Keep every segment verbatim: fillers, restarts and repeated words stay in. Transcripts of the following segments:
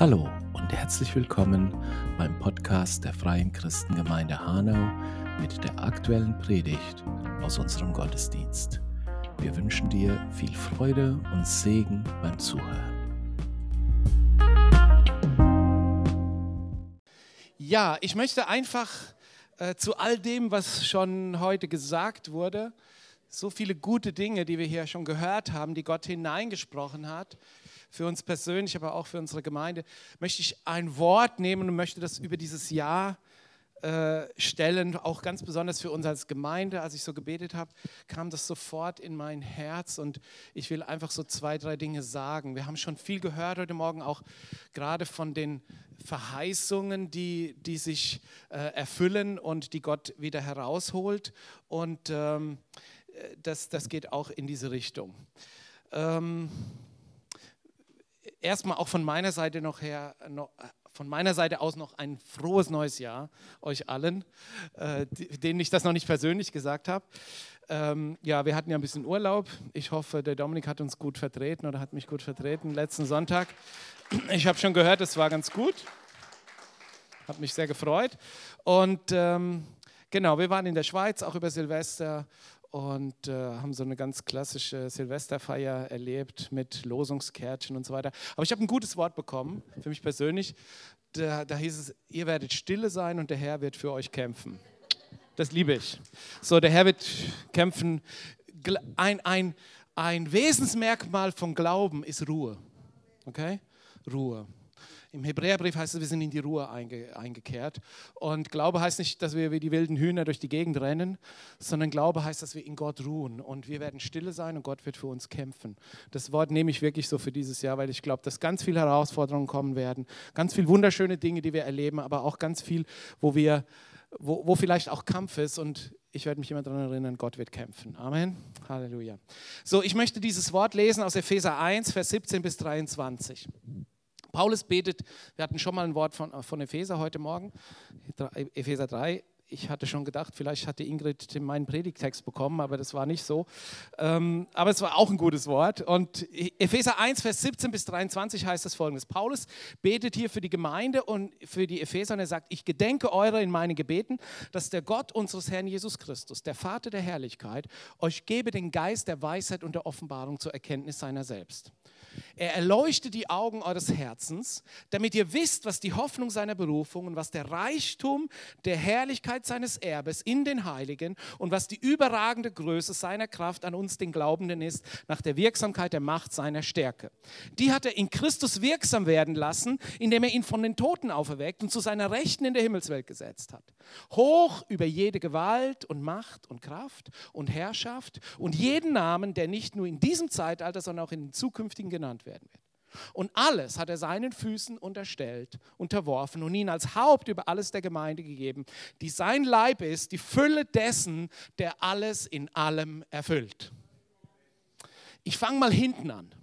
Hallo und herzlich willkommen beim Podcast der Freien Christengemeinde Hanau mit der aktuellen Predigt aus unserem Gottesdienst. Wir wünschen dir viel Freude und Segen beim Zuhören. Ja, ich möchte einfach äh, zu all dem, was schon heute gesagt wurde, so viele gute Dinge, die wir hier schon gehört haben, die Gott hineingesprochen hat, für uns persönlich, aber auch für unsere Gemeinde, möchte ich ein Wort nehmen und möchte das über dieses Jahr äh, stellen, auch ganz besonders für uns als Gemeinde. Als ich so gebetet habe, kam das sofort in mein Herz und ich will einfach so zwei, drei Dinge sagen. Wir haben schon viel gehört heute Morgen, auch gerade von den Verheißungen, die, die sich äh, erfüllen und die Gott wieder herausholt, und ähm, das, das geht auch in diese Richtung. Ähm, Erstmal auch von meiner Seite noch her, noch, von meiner Seite aus noch ein frohes neues Jahr euch allen, äh, denen ich das noch nicht persönlich gesagt habe. Ähm, ja, wir hatten ja ein bisschen Urlaub. Ich hoffe, der Dominik hat uns gut vertreten oder hat mich gut vertreten letzten Sonntag. Ich habe schon gehört, es war ganz gut. Hat mich sehr gefreut. Und ähm, genau, wir waren in der Schweiz, auch über Silvester. Und äh, haben so eine ganz klassische Silvesterfeier erlebt mit Losungskärtchen und so weiter. Aber ich habe ein gutes Wort bekommen, für mich persönlich. Da, da hieß es, ihr werdet stille sein und der Herr wird für euch kämpfen. Das liebe ich. So, der Herr wird kämpfen. Ein, ein, ein Wesensmerkmal von Glauben ist Ruhe. Okay? Ruhe. Im Hebräerbrief heißt es, wir sind in die Ruhe einge, eingekehrt. Und Glaube heißt nicht, dass wir wie die wilden Hühner durch die Gegend rennen, sondern Glaube heißt, dass wir in Gott ruhen. Und wir werden stille sein und Gott wird für uns kämpfen. Das Wort nehme ich wirklich so für dieses Jahr, weil ich glaube, dass ganz viele Herausforderungen kommen werden. Ganz viele wunderschöne Dinge, die wir erleben, aber auch ganz viel, wo, wir, wo, wo vielleicht auch Kampf ist. Und ich werde mich immer daran erinnern, Gott wird kämpfen. Amen. Halleluja. So, ich möchte dieses Wort lesen aus Epheser eins, Vers siebzehn bis dreiundzwanzig. Paulus betet, wir hatten schon mal ein Wort von, von Epheser heute Morgen, Epheser drei. Ich hatte schon gedacht, vielleicht hatte Ingrid meinen Predigtext bekommen, aber das war nicht so. Ähm, aber es war auch ein gutes Wort. Und Epheser eins, Vers siebzehn bis dreiundzwanzig heißt das Folgendes. Paulus betet hier für die Gemeinde und für die Epheser und er sagt, ich gedenke eurer in meinen Gebeten, dass der Gott unseres Herrn Jesus Christus, der Vater der Herrlichkeit, euch gebe den Geist der Weisheit und der Offenbarung zur Erkenntnis seiner selbst. Er erleuchte die Augen eures Herzens, damit ihr wisst, was die Hoffnung seiner Berufung und was der Reichtum der Herrlichkeit seines Erbes in den Heiligen und was die überragende Größe seiner Kraft an uns, den Glaubenden, ist, nach der Wirksamkeit der Macht seiner Stärke. Die hat er in Christus wirksam werden lassen, indem er ihn von den Toten auferweckt und zu seiner Rechten in der Himmelswelt gesetzt hat. Hoch über jede Gewalt und Macht und Kraft und Herrschaft und jeden Namen, der nicht nur in diesem Zeitalter, sondern auch in den zukünftigen genannt werden wird. Und alles hat er seinen Füßen unterstellt, unterworfen und ihn als Haupt über alles der Gemeinde gegeben, die sein Leib ist, die Fülle dessen, der alles in allem erfüllt. Ich fange mal hinten an.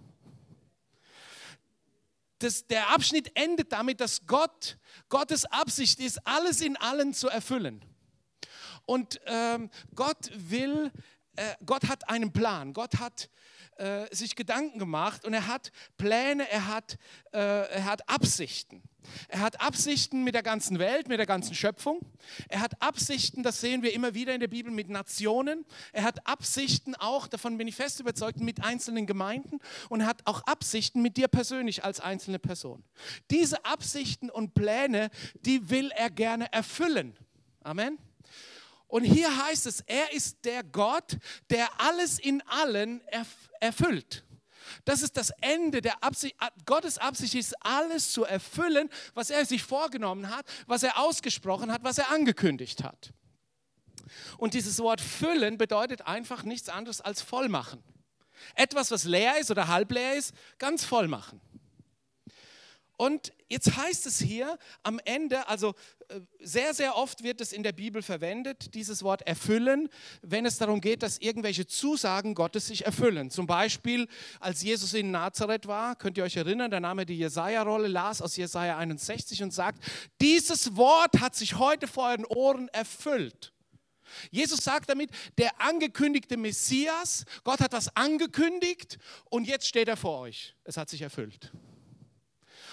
Das, der Abschnitt endet damit, dass Gott, Gottes Absicht ist, alles in allen zu erfüllen. Und ähm, Gott will, äh, Gott hat einen Plan, Gott hat äh, sich Gedanken gemacht und er hat Pläne, er hat, äh, er hat Absichten. Er hat Absichten mit der ganzen Welt, mit der ganzen Schöpfung. Er hat Absichten, das sehen wir immer wieder in der Bibel, mit Nationen. Er hat Absichten auch, davon bin ich fest überzeugt, mit einzelnen Gemeinden. Und er hat auch Absichten mit dir persönlich als einzelne Person. Diese Absichten und Pläne, die will er gerne erfüllen. Amen. Und hier heißt es, er ist der Gott, der alles in allen erfüllt. Das ist das Ende der Absicht. Gottes Absicht ist, alles zu erfüllen, was er sich vorgenommen hat, was er ausgesprochen hat, was er angekündigt hat. Und dieses Wort füllen bedeutet einfach nichts anderes als vollmachen. Etwas, was leer ist oder halb leer ist, ganz voll machen. Und jetzt heißt es hier am Ende, also sehr, sehr oft wird es in der Bibel verwendet, dieses Wort erfüllen, wenn es darum geht, dass irgendwelche Zusagen Gottes sich erfüllen. Zum Beispiel, als Jesus in Nazareth war, könnt ihr euch erinnern, da nahm er die Jesaja-Rolle, las aus Jesaja einundsechzig und sagt, dieses Wort hat sich heute vor euren Ohren erfüllt. Jesus sagt damit, der angekündigte Messias, Gott hat was angekündigt und jetzt steht er vor euch. Es hat sich erfüllt.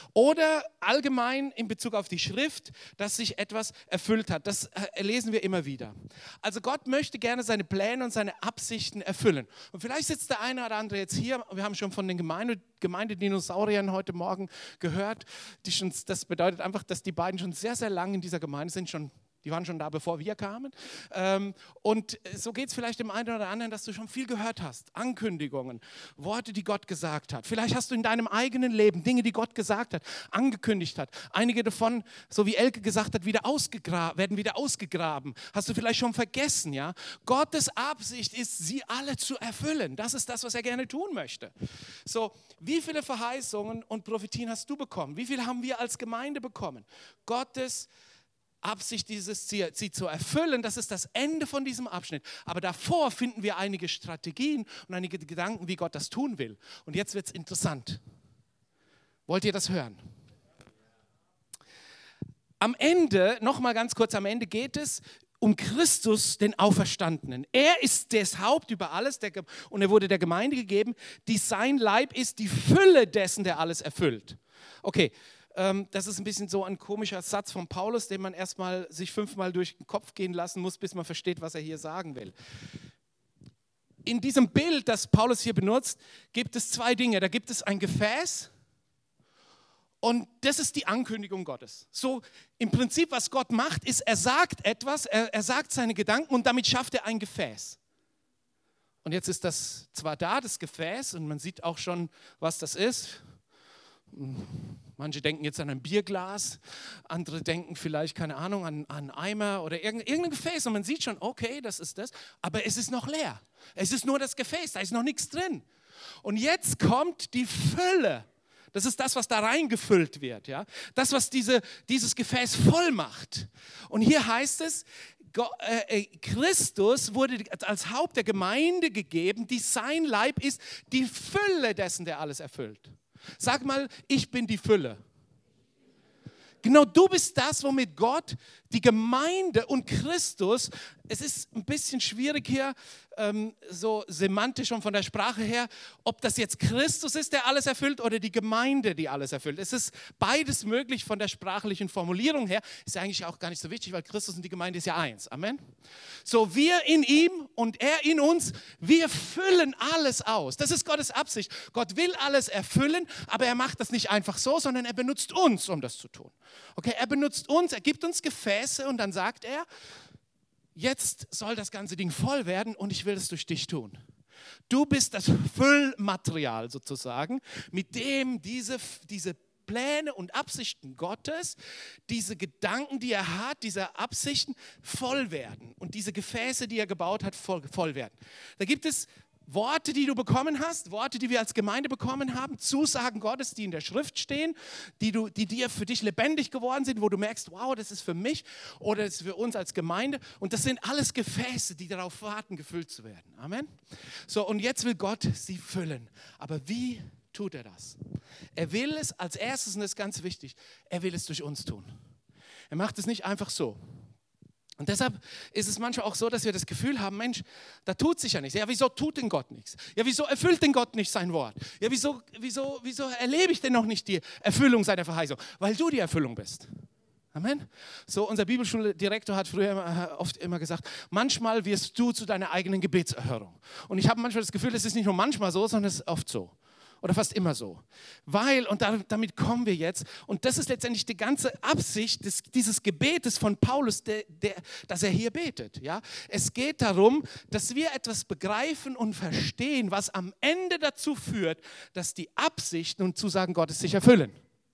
Oder allgemein in Bezug auf die Schrift, dass sich etwas erfüllt hat. Das lesen wir immer wieder. Also Gott möchte gerne seine Pläne und seine Absichten erfüllen. Und vielleicht sitzt der eine oder andere jetzt hier, wir haben schon von den Gemeinde, Gemeindedinosauriern heute Morgen gehört. Die schon, das bedeutet einfach, dass die beiden schon sehr, sehr lange in dieser Gemeinde sind, schon Die waren schon da, bevor wir kamen. Und so geht es vielleicht dem einen oder anderen, dass du schon viel gehört hast. Ankündigungen, Worte, die Gott gesagt hat. Vielleicht hast du in deinem eigenen Leben Dinge, die Gott gesagt hat, angekündigt hat. Einige davon, so wie Elke gesagt hat, wieder ausgegra- werden wieder ausgegraben. Hast du vielleicht schon vergessen, ja? Gottes Absicht ist, sie alle zu erfüllen. Das ist das, was er gerne tun möchte. So, wie viele Verheißungen und Prophetien hast du bekommen? Wie viele haben wir als Gemeinde bekommen? Gottes Absicht, dieses Ziel, sie zu erfüllen, das ist das Ende von diesem Abschnitt. Aber davor finden wir einige Strategien und einige Gedanken, wie Gott das tun will. Und jetzt wird es interessant. Wollt ihr das hören? Am Ende, nochmal ganz kurz, am Ende geht es um Christus, den Auferstandenen. Er ist das Haupt über alles der, und er wurde der Gemeinde gegeben, die sein Leib ist, die Fülle dessen, der alles erfüllt. Okay. Das ist ein bisschen so ein komischer Satz von Paulus, den man erstmal sich fünfmal durch den Kopf gehen lassen muss, bis man versteht, was er hier sagen will. In diesem Bild, das Paulus hier benutzt, gibt es zwei Dinge. Da gibt es ein Gefäß und das ist die Ankündigung Gottes. So im Prinzip, was Gott macht, ist, er sagt etwas, er, er sagt seine Gedanken und damit schafft er ein Gefäß. Und jetzt ist das zwar da, das Gefäß, und man sieht auch schon, was das ist. Manche denken jetzt an ein Bierglas, andere denken vielleicht, keine Ahnung, an, an einen Eimer oder irgendein, irgendein Gefäß. Und man sieht schon, okay, das ist das, aber es ist noch leer. Es ist nur das Gefäß, da ist noch nichts drin. Und jetzt kommt die Fülle. Das ist das, was da reingefüllt wird. Ja? Das, was diese, dieses Gefäß voll macht. Und hier heißt es, Gott, äh, Christus wurde als Haupt der Gemeinde gegeben, die sein Leib ist, die Fülle dessen, der alles erfüllt. Sag mal, ich bin die Fülle. Genau, du bist das, womit Gott, die Gemeinde und Christus, es ist ein bisschen schwierig hier, ähm, so semantisch und von der Sprache her, ob das jetzt Christus ist, der alles erfüllt, oder die Gemeinde, die alles erfüllt. Es ist beides möglich von der sprachlichen Formulierung her. Ist ja eigentlich auch gar nicht so wichtig, weil Christus und die Gemeinde ist ja eins. Amen. So, wir in ihm und er in uns, wir füllen alles aus. Das ist Gottes Absicht. Gott will alles erfüllen, aber er macht das nicht einfach so, sondern er benutzt uns, um das zu tun. Okay, er benutzt uns, er gibt uns Gefäße und dann sagt er, jetzt soll das ganze Ding voll werden und ich will es durch dich tun. Du bist das Füllmaterial sozusagen, mit dem diese, diese Pläne und Absichten Gottes, diese Gedanken, die er hat, diese Absichten voll werden und diese Gefäße, die er gebaut hat, voll, voll werden. Da gibt es Worte, die du bekommen hast, Worte, die wir als Gemeinde bekommen haben, Zusagen Gottes, die in der Schrift stehen, die, du, die dir für dich lebendig geworden sind, wo du merkst, wow, das ist für mich oder das ist für uns als Gemeinde. Und das sind alles Gefäße, die darauf warten, gefüllt zu werden. Amen. So, und jetzt will Gott sie füllen. Aber wie tut er das? Er will es als erstes, und das ist ganz wichtig, er will es durch uns tun. Er macht es nicht einfach so. Und deshalb ist es manchmal auch so, dass wir das Gefühl haben, Mensch, da tut sich ja nichts. Ja, wieso tut denn Gott nichts? Ja, wieso erfüllt denn Gott nicht sein Wort? Ja, wieso, wieso, wieso erlebe ich denn noch nicht die Erfüllung seiner Verheißung? Weil du die Erfüllung bist. Amen. So, unser Bibelschuldirektor hat früher immer, oft immer gesagt, manchmal wirst du zu deiner eigenen Gebetserhörung. Und ich habe manchmal das Gefühl, es ist nicht nur manchmal so, sondern es ist oft so. Oder fast immer so. Weil, und damit kommen wir jetzt, und das ist letztendlich die ganze Absicht des, dieses Gebetes von Paulus, der, der, dass er hier betet. Ja? Es geht darum, dass wir etwas begreifen und verstehen, was am Ende dazu führt, dass die Absichten und Zusagen Gottes sich erfüllen.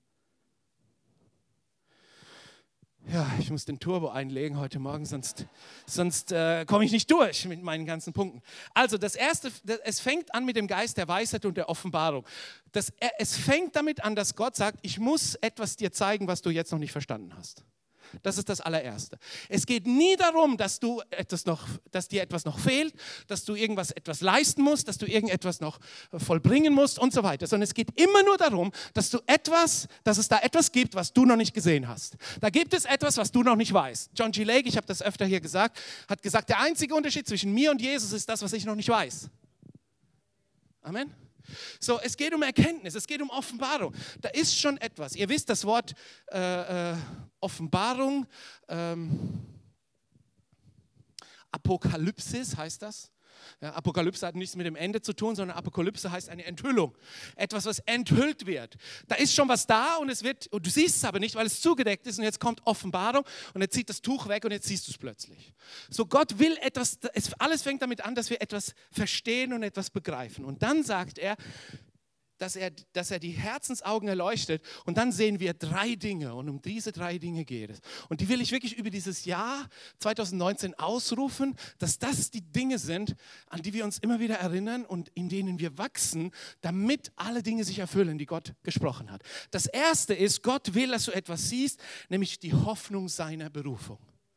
Ja, ich muss den Turbo einlegen heute Morgen, sonst, sonst äh, komme ich nicht durch mit meinen ganzen Punkten. Also das Erste, es fängt an mit dem Geist der Weisheit und der Offenbarung. Das, es fängt damit an, dass Gott sagt, ich muss etwas dir zeigen, was du jetzt noch nicht verstanden hast. Das ist das Allererste. Es geht nie darum, dass, du etwas noch, dass dir etwas noch fehlt, dass du irgendwas etwas leisten musst, dass du irgendetwas noch vollbringen musst und so weiter, sondern es geht immer nur darum, dass du etwas, dass es da etwas gibt, was du noch nicht gesehen hast. Da gibt es etwas, was du noch nicht weißt. John G. Lake, ich habe das öfter hier gesagt, hat gesagt, der einzige Unterschied zwischen mir und Jesus ist das, was ich noch nicht weiß. Amen. So, es geht um Erkenntnis, es geht um Offenbarung. Da ist schon etwas. Ihr wisst, das Wort äh, äh, Offenbarung, ähm, Apokalypsis heißt das. Ja, Apokalypse hat nichts mit dem Ende zu tun, sondern Apokalypse heißt eine Enthüllung. Etwas, was enthüllt wird. Da ist schon was da und es wird, und du siehst es aber nicht, weil es zugedeckt ist und jetzt kommt Offenbarung und er zieht das Tuch weg und jetzt siehst du es plötzlich. So, Gott will etwas, es, alles fängt damit an, dass wir etwas verstehen und etwas begreifen. Und dann sagt er, Dass er, dass er die Herzensaugen erleuchtet und dann sehen wir drei Dinge und um diese drei Dinge geht es. Und die will ich wirklich über dieses Jahr zwanzig neunzehn ausrufen, dass das die Dinge sind, an die wir uns immer wieder erinnern und in denen wir wachsen, damit alle Dinge sich erfüllen, die Gott gesprochen hat. Das erste ist, Gott will, dass du etwas siehst, nämlich die Hoffnung seiner Berufung.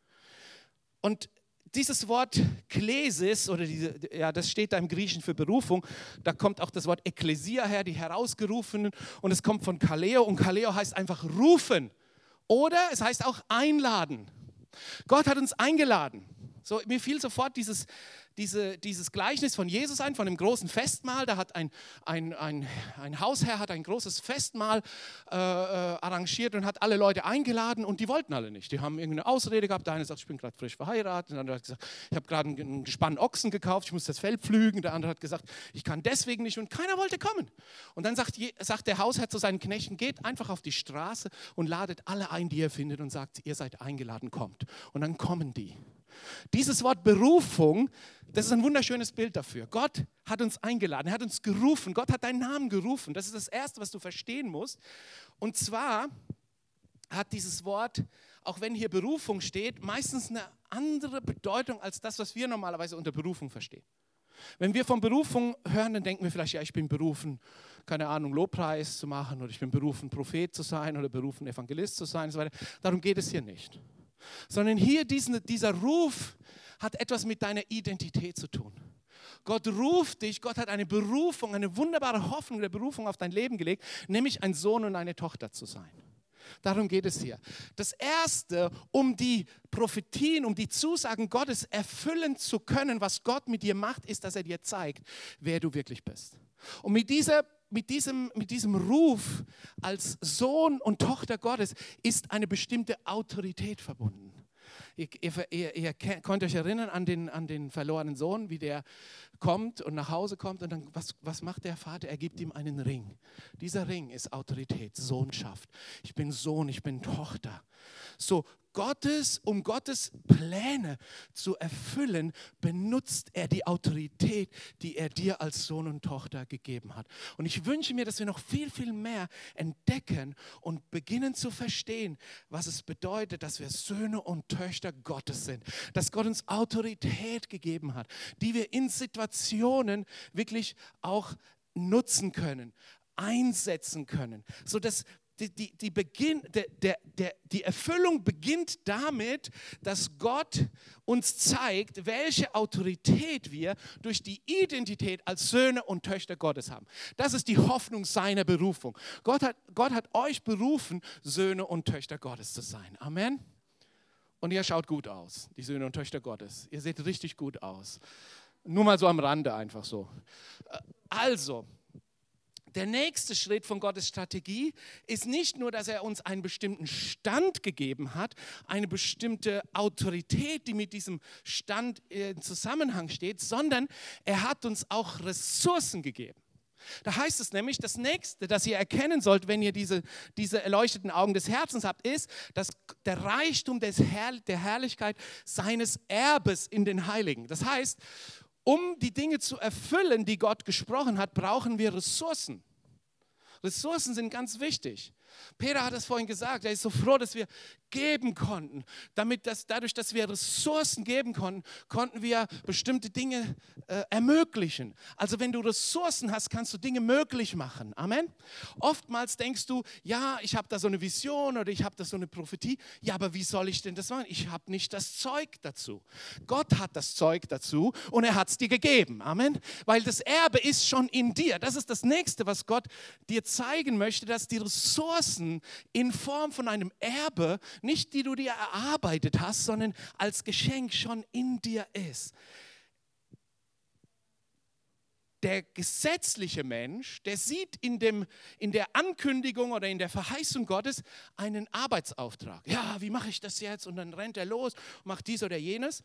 Und dieses Wort Klesis, oder diese, ja, das steht da im Griechischen für Berufung, da kommt auch das Wort Ekklesia her, die Herausgerufenen, und es kommt von Kaleo, und Kaleo heißt einfach rufen, oder es heißt auch einladen. Gott hat uns eingeladen. So, mir fiel sofort dieses, diese, dieses Gleichnis von Jesus ein, von einem großen Festmahl. Da hat ein, ein, ein, ein Hausherr hat ein großes Festmahl äh, arrangiert und hat alle Leute eingeladen und die wollten alle nicht. Die haben irgendeine Ausrede gehabt. Der eine sagt, ich bin gerade frisch verheiratet. Der andere hat gesagt, ich habe gerade ein Gespann Ochsen gekauft, ich muss das Fell pflügen. Der andere hat gesagt, ich kann deswegen nicht und keiner wollte kommen. Und dann sagt, sagt der Hausherr zu seinen Knechten, geht einfach auf die Straße und ladet alle ein, die ihr findet und sagt, ihr seid eingeladen, kommt. Und dann kommen die. Dieses Wort Berufung, das ist ein wunderschönes Bild dafür. Gott hat uns eingeladen, er hat uns gerufen, Gott hat deinen Namen gerufen. Das ist das Erste, was du verstehen musst. Und zwar hat dieses Wort, auch wenn hier Berufung steht, meistens eine andere Bedeutung als das, was wir normalerweise unter Berufung verstehen. Wenn wir von Berufung hören, dann denken wir vielleicht, ja, ich bin berufen, keine Ahnung, Lobpreis zu machen oder ich bin berufen, Prophet zu sein oder berufen, Evangelist zu sein und so weiter. Darum geht es hier nicht. Sondern hier diesen, dieser Ruf hat etwas mit deiner Identität zu tun. Gott ruft dich, Gott hat eine Berufung, eine wunderbare Hoffnung der Berufung auf dein Leben gelegt, nämlich ein Sohn und eine Tochter zu sein. Darum geht es hier. Das Erste, um die Prophetien, um die Zusagen Gottes erfüllen zu können, was Gott mit dir macht, ist, dass er dir zeigt, wer du wirklich bist. Und mit dieser Mit diesem, mit diesem Ruf als Sohn und Tochter Gottes ist eine bestimmte Autorität verbunden. Ihr, ihr, ihr könnt euch erinnern an den, an den verlorenen Sohn, wie der kommt und nach Hause kommt und dann, was, was macht der Vater? Er gibt ihm einen Ring. Dieser Ring ist Autorität, Sohnschaft. Ich bin Sohn, ich bin Tochter. So, Gottes, um Gottes Pläne zu erfüllen, benutzt er die Autorität, die er dir als Sohn und Tochter gegeben hat. Und ich wünsche mir, dass wir noch viel, viel mehr entdecken und beginnen zu verstehen, was es bedeutet, dass wir Söhne und Töchter Gottes sind. Dass Gott uns Autorität gegeben hat, die wir in Situationen wirklich auch nutzen können, einsetzen können, sodass Die, die, die, Beginn, der, der, der, die Erfüllung beginnt damit, dass Gott uns zeigt, welche Autorität wir durch die Identität als Söhne und Töchter Gottes haben. Das ist die Hoffnung seiner Berufung. Gott hat, Gott hat euch berufen, Söhne und Töchter Gottes zu sein. Amen. Und ihr schaut gut aus, die Söhne und Töchter Gottes. Ihr seht richtig gut aus. Nur mal so am Rande einfach so. Also, der nächste Schritt von Gottes Strategie ist nicht nur, dass er uns einen bestimmten Stand gegeben hat, eine bestimmte Autorität, die mit diesem Stand in Zusammenhang steht, sondern er hat uns auch Ressourcen gegeben. Da heißt es nämlich, das Nächste, das ihr erkennen sollt, wenn ihr diese, diese erleuchteten Augen des Herzens habt, ist, dass der Reichtum des Herr, der Herrlichkeit seines Erbes in den Heiligen. Das heißt, um die Dinge zu erfüllen, die Gott gesprochen hat, brauchen wir Ressourcen. Ressourcen sind ganz wichtig. Peter hat es vorhin gesagt, er ist so froh, dass wir geben konnten. Damit das, dadurch, dass wir Ressourcen geben konnten, konnten wir bestimmte Dinge äh, ermöglichen. Also wenn du Ressourcen hast, kannst du Dinge möglich machen. Amen. Oftmals denkst du, ja, ich habe da so eine Vision oder ich habe da so eine Prophetie. Ja, aber wie soll ich denn das machen? Ich habe nicht das Zeug dazu. Gott hat das Zeug dazu und er hat es dir gegeben. Amen. Weil das Erbe ist schon in dir. Das ist das Nächste, was Gott dir zeigen möchte, dass die Ressourcen in Form von einem Erbe, nicht die du dir erarbeitet hast, sondern als Geschenk schon in dir ist. Der gesetzliche Mensch, der sieht in, dem, in der Ankündigung oder in der Verheißung Gottes einen Arbeitsauftrag. Ja, wie mache ich das jetzt? Und dann rennt er los, macht dies oder jenes.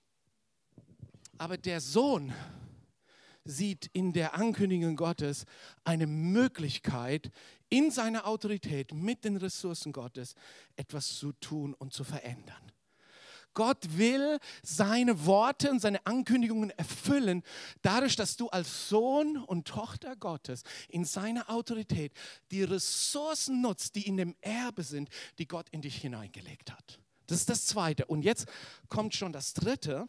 Aber der Sohn sieht in der Ankündigung Gottes eine Möglichkeit, in seiner Autorität mit den Ressourcen Gottes etwas zu tun und zu verändern. Gott will seine Worte und seine Ankündigungen erfüllen, dadurch, dass du als Sohn und Tochter Gottes in seiner Autorität die Ressourcen nutzt, die in dem Erbe sind, die Gott in dich hineingelegt hat. Das ist das Zweite. Und jetzt kommt schon das Dritte.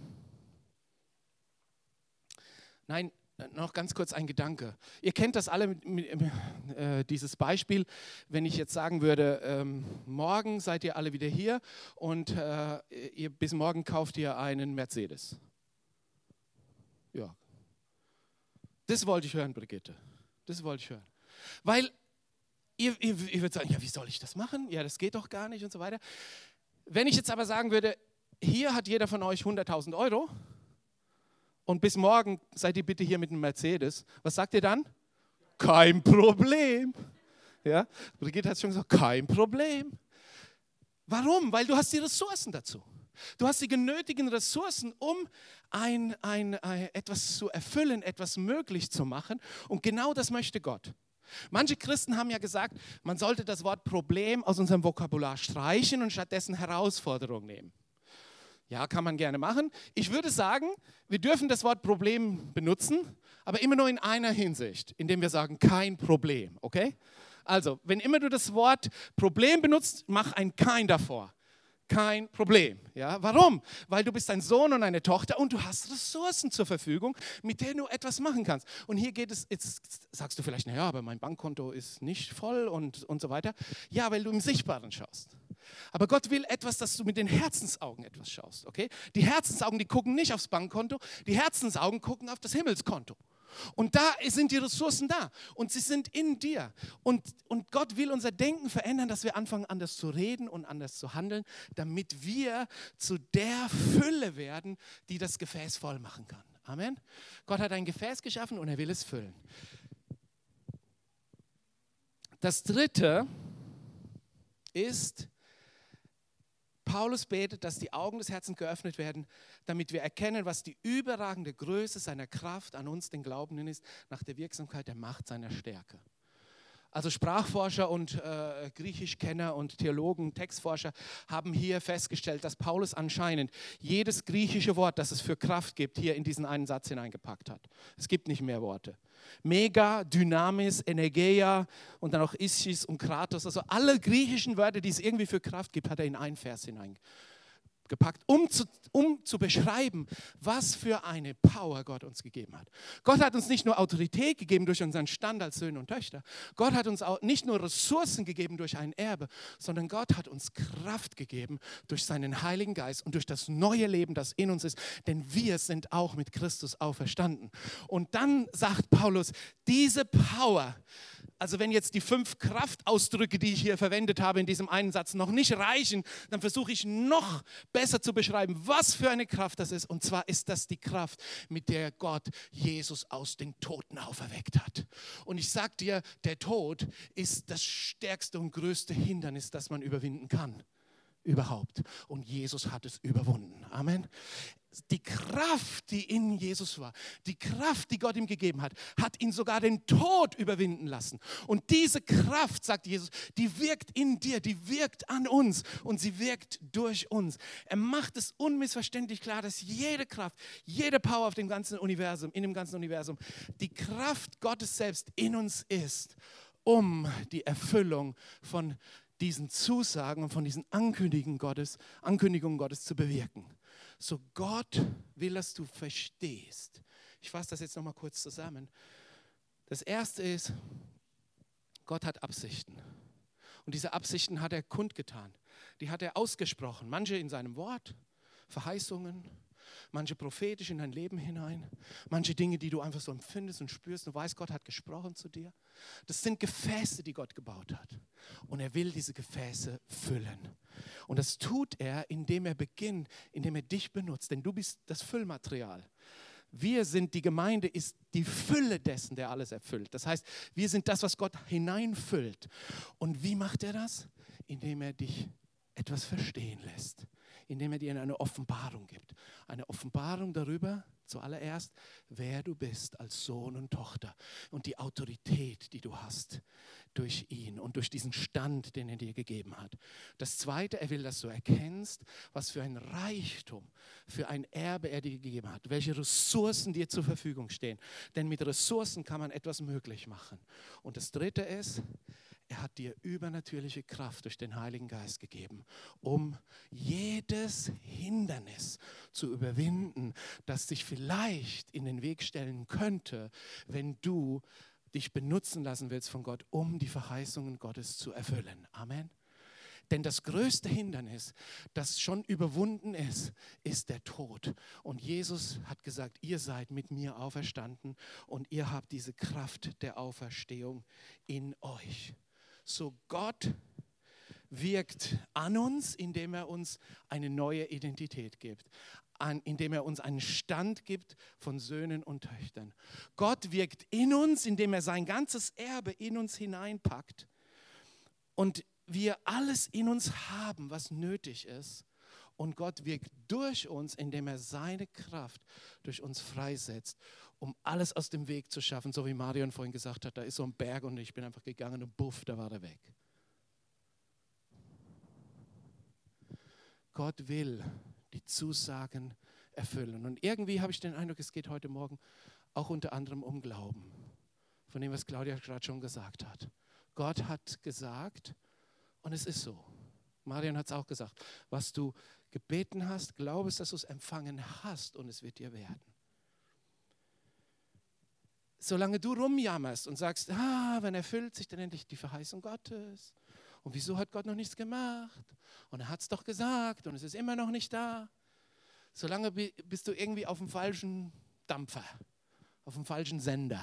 Nein, noch ganz kurz ein Gedanke. Ihr kennt das alle, mit, mit, äh, dieses Beispiel, wenn ich jetzt sagen würde, ähm, morgen seid ihr alle wieder hier und äh, ihr, bis morgen kauft ihr einen Mercedes. Ja. Das wollte ich hören, Brigitte. Das wollte ich hören. Weil ihr, ihr, ihr würdet sagen, ja, wie soll ich das machen? Ja, das geht doch gar nicht und so weiter. Wenn ich jetzt aber sagen würde, hier hat jeder von euch hunderttausend Euro, und bis morgen seid ihr bitte hier mit einem Mercedes. Was sagt ihr dann? Kein Problem. Ja? Brigitte hat schon gesagt, kein Problem. Warum? Weil du hast die Ressourcen dazu. Du hast die genötigen Ressourcen, um ein, ein, ein, etwas zu erfüllen, etwas möglich zu machen. Und genau das möchte Gott. Manche Christen haben ja gesagt, man sollte das Wort Problem aus unserem Vokabular streichen und stattdessen Herausforderung nehmen. Ja, kann man gerne machen. Ich würde sagen, wir dürfen das Wort Problem benutzen, aber immer nur in einer Hinsicht, indem wir sagen, kein Problem, okay? Also, wenn immer du das Wort Problem benutzt, mach ein kein davor. Kein Problem. Ja, warum? Weil du bist ein Sohn und eine Tochter und du hast Ressourcen zur Verfügung, mit denen du etwas machen kannst. Und hier geht es, jetzt sagst du vielleicht, naja, aber mein Bankkonto ist nicht voll und, und so weiter. Ja, weil du im Sichtbaren schaust. Aber Gott will etwas, dass du mit den Herzensaugen etwas schaust. Okay? Die Herzensaugen, die gucken nicht aufs Bankkonto, die Herzensaugen gucken auf das Himmelskonto. Und da sind die Ressourcen da und sie sind in dir. Und, und Gott will unser Denken verändern, dass wir anfangen, anders zu reden und anders zu handeln, damit wir zu der Fülle werden, die das Gefäß voll machen kann. Amen. Gott hat ein Gefäß geschaffen und er will es füllen. Das Dritte ist, Paulus betet, dass die Augen des Herzens geöffnet werden, damit wir erkennen, was die überragende Größe seiner Kraft an uns, den Glaubenden, ist, nach der Wirksamkeit der Macht seiner Stärke. Also Sprachforscher und äh, Griechischkenner und Theologen, Textforscher haben hier festgestellt, dass Paulus anscheinend jedes griechische Wort, das es für Kraft gibt, hier in diesen einen Satz hineingepackt hat. Es gibt nicht mehr Worte. Mega, Dynamis, Energeia und dann auch Ischis und Kratos, also alle griechischen Wörter, die es irgendwie für Kraft gibt, hat er in einen Vers hineingepackt, um zu, um zu beschreiben, was für eine Power Gott uns gegeben hat. Gott hat uns nicht nur Autorität gegeben durch unseren Stand als Söhne und Töchter, Gott hat uns auch nicht nur Ressourcen gegeben durch ein Erbe, sondern Gott hat uns Kraft gegeben durch seinen Heiligen Geist und durch das neue Leben, das in uns ist, denn wir sind auch mit Christus auferstanden. Und dann sagt Paulus, diese Power, also wenn jetzt die fünf Kraftausdrücke, die ich hier verwendet habe in diesem einen Satz, noch nicht reichen, dann versuche ich noch besser zu beschreiben, was für eine Kraft das ist. Und zwar ist das die Kraft, mit der Gott Jesus aus den Toten auferweckt hat. Und ich sage dir, der Tod ist das stärkste und größte Hindernis, das man überwinden kann. Überhaupt. Und Jesus hat es überwunden. Amen. Die Kraft, die in Jesus war, die Kraft, die Gott ihm gegeben hat, hat ihn sogar den Tod überwinden lassen. Und diese Kraft, sagt Jesus, die wirkt in dir, die wirkt an uns und sie wirkt durch uns. Er macht es unmissverständlich klar, dass jede Kraft, jede Power auf dem ganzen Universum, in dem ganzen Universum, die Kraft Gottes selbst in uns ist, um die Erfüllung von diesen Zusagen und von diesen Ankündigungen Gottes, Ankündigungen Gottes zu bewirken. So Gott will, dass du verstehst. Ich fasse das jetzt nochmal kurz zusammen. Das erste ist, Gott hat Absichten. Und diese Absichten hat er kundgetan. Die hat er ausgesprochen. Manche in seinem Wort, Verheißungen, manche prophetisch in dein Leben hinein, manche Dinge, die du einfach so empfindest und spürst. Du weißt, Gott hat gesprochen zu dir. Das sind Gefäße, die Gott gebaut hat. Und er will diese Gefäße füllen. Und das tut er, indem er beginnt, indem er dich benutzt. Denn du bist das Füllmaterial. Wir sind, die Gemeinde ist die Fülle dessen, der alles erfüllt. Das heißt, wir sind das, was Gott hineinfüllt. Und wie macht er das? Indem er dich etwas verstehen lässt. Indem er dir eine Offenbarung gibt. Eine Offenbarung darüber, zuallererst, wer du bist als Sohn und Tochter. Und die Autorität, die du hast durch ihn und durch diesen Stand, den er dir gegeben hat. Das Zweite, er will, dass du erkennst, was für ein Reichtum, für ein Erbe er dir gegeben hat. Welche Ressourcen dir zur Verfügung stehen. Denn mit Ressourcen kann man etwas möglich machen. Und das Dritte ist, er hat dir übernatürliche Kraft durch den Heiligen Geist gegeben, um jedes Hindernis zu überwinden, das sich vielleicht in den Weg stellen könnte, wenn du dich benutzen lassen willst von Gott, um die Verheißungen Gottes zu erfüllen. Amen. Denn das größte Hindernis, das schon überwunden ist, ist der Tod. Und Jesus hat gesagt, ihr seid mit mir auferstanden und ihr habt diese Kraft der Auferstehung in euch. So Gott wirkt an uns, indem er uns eine neue Identität gibt, an, indem er uns einen Stand gibt von Söhnen und Töchtern. Gott wirkt in uns, indem er sein ganzes Erbe in uns hineinpackt und wir alles in uns haben, was nötig ist. Und Gott wirkt durch uns, indem er seine Kraft durch uns freisetzt, um alles aus dem Weg zu schaffen. So wie Marion vorhin gesagt hat, da ist so ein Berg und ich bin einfach gegangen und buff, da war er weg. Gott will die Zusagen erfüllen. Und irgendwie habe ich den Eindruck, es geht heute Morgen auch unter anderem um Glauben. Von dem, was Claudia gerade schon gesagt hat. Gott hat gesagt, und es ist so. Marion hat es auch gesagt, was du gebeten hast, glaube es, dass du es empfangen hast und es wird dir werden. Solange du rumjammerst und sagst, ah, wann erfüllt sich denn endlich die Verheißung Gottes? Und wieso hat Gott noch nichts gemacht? Und er hat es doch gesagt und es ist immer noch nicht da. Solange bist du irgendwie auf dem falschen Dampfer, auf dem falschen Sender.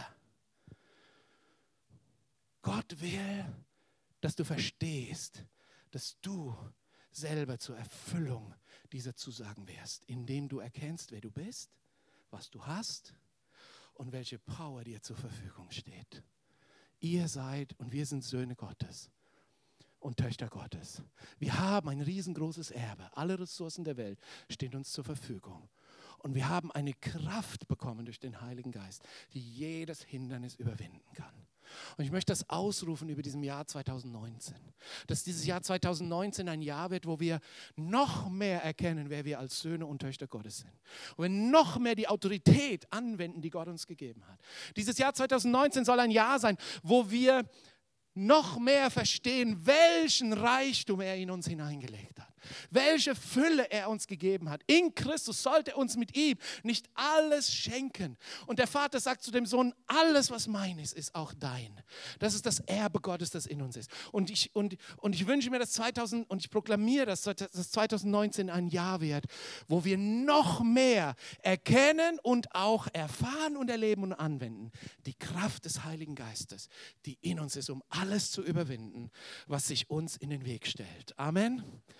Gott will, dass du verstehst, dass du selber zur Erfüllung dieser Zusagen wirst, indem du erkennst, wer du bist, was du hast und welche Power dir zur Verfügung steht. Ihr seid und wir sind Söhne Gottes und Töchter Gottes. Wir haben ein riesengroßes Erbe. Alle Ressourcen der Welt stehen uns zur Verfügung. Und wir haben eine Kraft bekommen durch den Heiligen Geist, die jedes Hindernis überwinden kann. Und ich möchte das ausrufen über diesem Jahr zwanzig neunzehn. Dass dieses Jahr zwanzig neunzehn ein Jahr wird, wo wir noch mehr erkennen, wer wir als Söhne und Töchter Gottes sind. Und wir noch mehr die Autorität anwenden, die Gott uns gegeben hat. Dieses Jahr zwanzig neunzehn soll ein Jahr sein, wo wir noch mehr verstehen, welchen Reichtum er in uns hineingelegt hat. Welche Fülle er uns gegeben hat. In Christus sollte er uns mit ihm nicht alles schenken. Und der Vater sagt zu dem Sohn, alles was mein ist, ist auch dein. Das ist das Erbe Gottes, das in uns ist. Und ich, und, und ich wünsche mir, dass zweitausend, und ich proklamiere, dass, dass zwanzig neunzehn ein Jahr wird, wo wir noch mehr erkennen und auch erfahren und erleben und anwenden. Die Kraft des Heiligen Geistes, die in uns ist, um alles zu überwinden, was sich uns in den Weg stellt. Amen.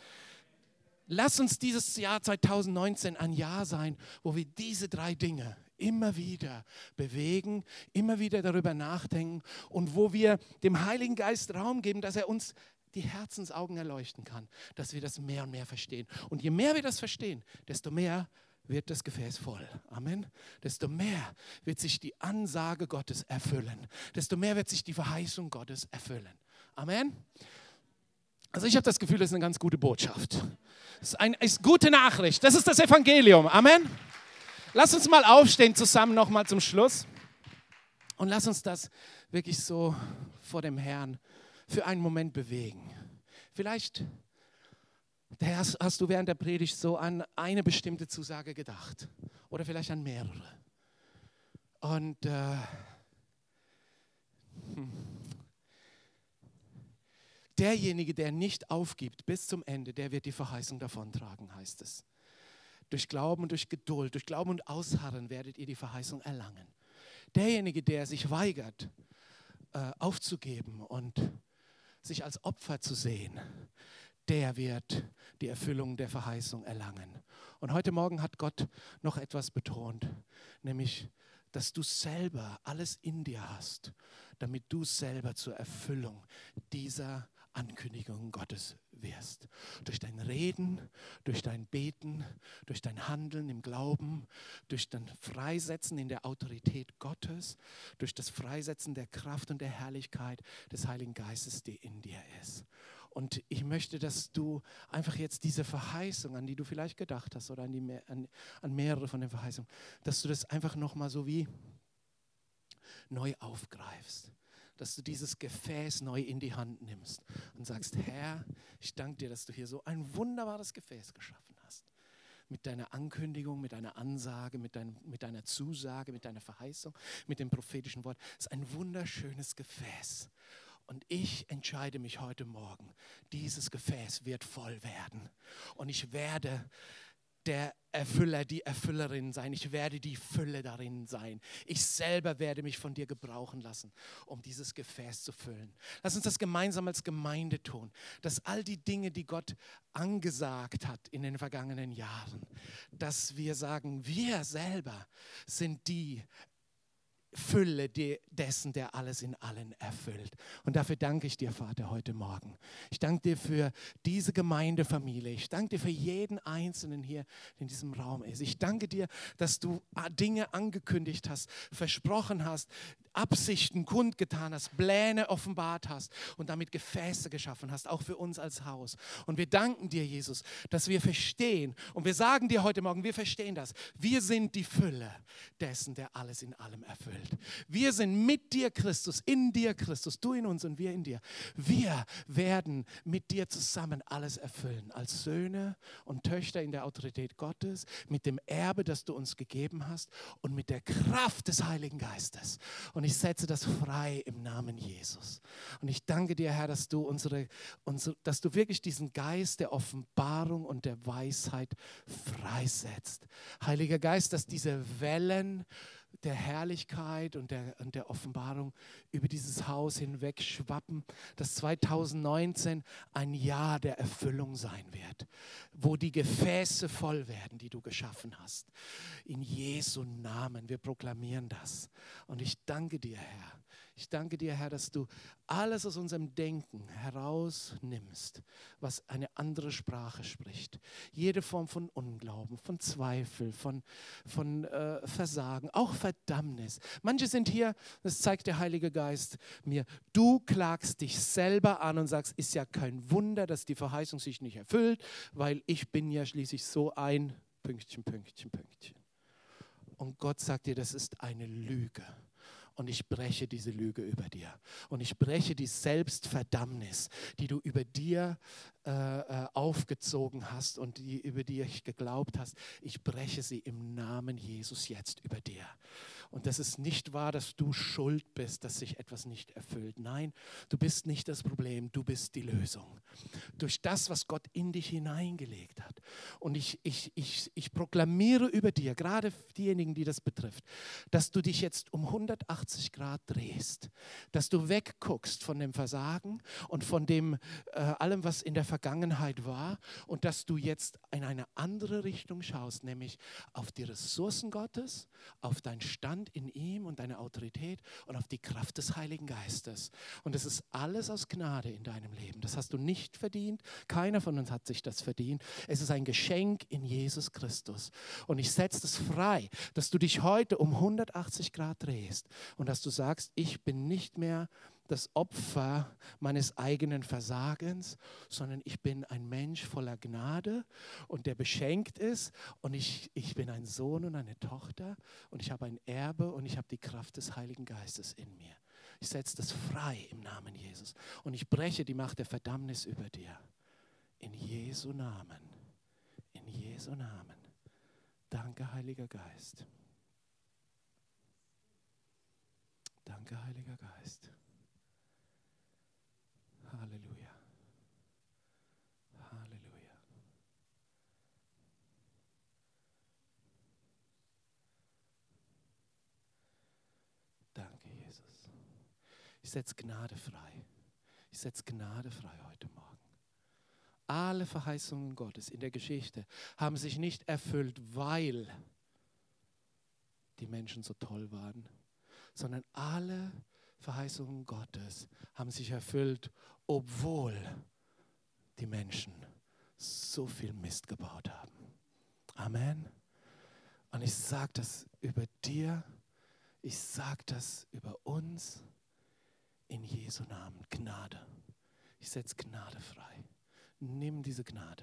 Lass uns dieses Jahr zwanzig neunzehn ein Jahr sein, wo wir diese drei Dinge immer wieder bewegen, immer wieder darüber nachdenken und wo wir dem Heiligen Geist Raum geben, dass er uns die Herzensaugen erleuchten kann, dass wir das mehr und mehr verstehen. Und je mehr wir das verstehen, desto mehr wird das Gefäß voll. Amen. Desto mehr wird sich die Ansage Gottes erfüllen. Desto mehr wird sich die Verheißung Gottes erfüllen. Amen. Also ich habe das Gefühl, das ist eine ganz gute Botschaft. Das ist eine ist gute Nachricht. Das ist das Evangelium. Amen. Lass uns mal aufstehen zusammen nochmal zum Schluss. Und lass uns das wirklich so vor dem Herrn für einen Moment bewegen. Vielleicht hast, hast du während der Predigt so an eine bestimmte Zusage gedacht. Oder vielleicht an mehrere. Und äh, hm. derjenige, der nicht aufgibt bis zum Ende, der wird die Verheißung davontragen, heißt es. Durch Glauben und durch Geduld, durch Glauben und Ausharren werdet ihr die Verheißung erlangen. Derjenige, der sich weigert, äh, aufzugeben und sich als Opfer zu sehen, der wird die Erfüllung der Verheißung erlangen. Und heute Morgen hat Gott noch etwas betont, nämlich, dass du selber alles in dir hast, damit du selber zur Erfüllung dieser Ankündigung Gottes wirst. Durch dein Reden, durch dein Beten, durch dein Handeln im Glauben, durch dein Freisetzen in der Autorität Gottes, durch das Freisetzen der Kraft und der Herrlichkeit des Heiligen Geistes, die in dir ist. Und ich möchte, dass du einfach jetzt diese Verheißung, an die du vielleicht gedacht hast oder an, die, an, an mehrere von den Verheißungen, dass du das einfach nochmal so wie neu aufgreifst. Dass du dieses Gefäß neu in die Hand nimmst und sagst, Herr, ich danke dir, dass du hier so ein wunderbares Gefäß geschaffen hast. Mit deiner Ankündigung, mit deiner Ansage, mit, dein, mit deiner Zusage, mit deiner Verheißung, mit dem prophetischen Wort. Es ist ein wunderschönes Gefäß. Und ich entscheide mich heute Morgen, dieses Gefäß wird voll werden. Und ich werde der Erfüller, die Erfüllerin sein. Ich werde die Fülle darin sein. Ich selber werde mich von dir gebrauchen lassen, um dieses Gefäß zu füllen. Lass uns das gemeinsam als Gemeinde tun, dass all die Dinge, die Gott angesagt hat in den vergangenen Jahren, dass wir sagen, wir selber sind die Fülle dessen, der alles in allen erfüllt. Und dafür danke ich dir, Vater, heute Morgen. Ich danke dir für diese Gemeindefamilie. Ich danke dir für jeden Einzelnen hier, der in diesem Raum ist. Ich danke dir, dass du Dinge angekündigt hast, versprochen hast, Absichten kundgetan hast, Pläne offenbart hast und damit Gefäße geschaffen hast, auch für uns als Haus. Und wir danken dir, Jesus, dass wir verstehen und wir sagen dir heute Morgen, wir verstehen das. Wir sind die Fülle dessen, der alles in allem erfüllt. Wir sind mit dir, Christus, in dir, Christus, du in uns und wir in dir. Wir werden mit dir zusammen alles erfüllen, als Söhne und Töchter in der Autorität Gottes, mit dem Erbe, das du uns gegeben hast und mit der Kraft des Heiligen Geistes. Und ich setze das frei im Namen Jesus. Und ich danke dir, Herr, dass du, unsere, unsere, dass du wirklich diesen Geist der Offenbarung und der Weisheit freisetzt. Heiliger Geist, dass diese Wellen der Herrlichkeit und der, und der Offenbarung über dieses Haus hinweg schwappen, dass zweitausendneunzehn ein Jahr der Erfüllung sein wird, wo die Gefäße voll werden, die du geschaffen hast. In Jesu Namen, wir proklamieren das. Und ich danke dir, Herr. Ich danke dir, Herr, dass du alles aus unserem Denken herausnimmst, was eine andere Sprache spricht. Jede Form von Unglauben, von Zweifel, von, von äh, Versagen, auch Verdammnis. Manche sind hier, das zeigt der Heilige Geist mir, du klagst dich selber an und sagst, ist ja kein Wunder, dass die Verheißung sich nicht erfüllt, weil ich bin ja schließlich so ein Pünktchen, Pünktchen, Pünktchen. Und Gott sagt dir, das ist eine Lüge. Und ich breche diese Lüge über dir. Und ich breche die Selbstverdammnis, die du über dir äh, äh, aufgezogen hast und die, über die ich geglaubt hast. Ich breche sie im Namen Jesus jetzt über dir. Und das ist nicht wahr, dass du schuld bist, dass sich etwas nicht erfüllt. Nein, du bist nicht das Problem, du bist die Lösung. Durch das, was Gott in dich hineingelegt hat. Und ich, ich, ich, ich proklamiere über dir, gerade diejenigen, die das betrifft, dass du dich jetzt um hundertachtzig Grad drehst. Dass du wegguckst von dem Versagen und von dem äh, allem, was in der Vergangenheit war. Und dass du jetzt in eine andere Richtung schaust, nämlich auf die Ressourcen Gottes, auf deinen Stand in ihm und deine Autorität und auf die Kraft des Heiligen Geistes. Und es ist alles aus Gnade in deinem Leben. Das hast du nicht verdient. Keiner von uns hat sich das verdient. Es ist ein Geschenk in Jesus Christus. Und ich setze das frei, dass du dich heute um hundertachtzig Grad drehst und dass du sagst, ich bin nicht mehr das Opfer meines eigenen Versagens, sondern ich bin ein Mensch voller Gnade und der beschenkt ist und ich, ich bin ein Sohn und eine Tochter und ich habe ein Erbe und ich habe die Kraft des Heiligen Geistes in mir. Ich setze das frei im Namen Jesus und ich breche die Macht der Verdammnis über dir. In Jesu Namen. In Jesu Namen. Danke, Heiliger Geist. Danke, Heiliger Geist. Halleluja. Halleluja. Danke, Jesus. Ich setze Gnade frei. Ich setze Gnade frei heute Morgen. Alle Verheißungen Gottes in der Geschichte haben sich nicht erfüllt, weil die Menschen so toll waren, sondern alle Verheißungen Gottes haben sich erfüllt, obwohl die Menschen so viel Mist gebaut haben. Amen. Und ich sage das über dir, ich sage das über uns, in Jesu Namen, Gnade. Ich setze Gnade frei. Nimm diese Gnade.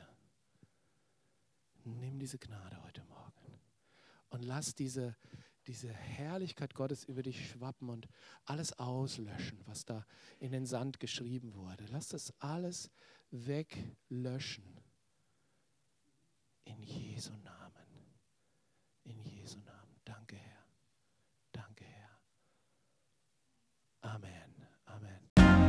Nimm diese Gnade heute Morgen. Und lass diese, diese Herrlichkeit Gottes über dich schwappen und alles auslöschen, was da in den Sand geschrieben wurde. Lass das alles weglöschen. In Jesu Namen. In Jesu Namen. Danke, Herr. Danke, Herr. Amen. Amen.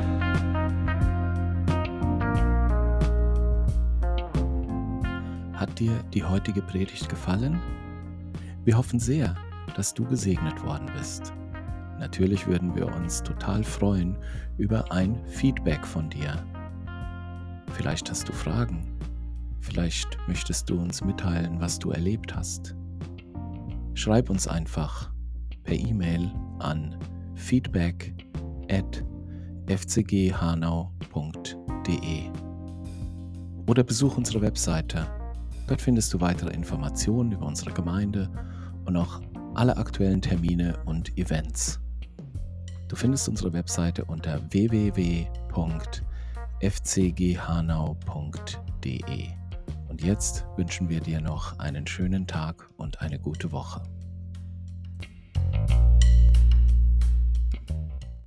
Hat dir die heutige Predigt gefallen? Wir hoffen sehr, dass du gesegnet worden bist. Natürlich würden wir uns total freuen über ein Feedback von dir. Vielleicht hast du Fragen. Vielleicht möchtest du uns mitteilen, was du erlebt hast. Schreib uns einfach per E-Mail an feedback at f c g hanau punkt d e oder besuch unsere Webseite. Dort findest du weitere Informationen über unsere Gemeinde und auch alle aktuellen Termine und Events. Du findest unsere Webseite unter w w w punkt f c g hanau punkt d e. Und jetzt wünschen wir dir noch einen schönen Tag und eine gute Woche.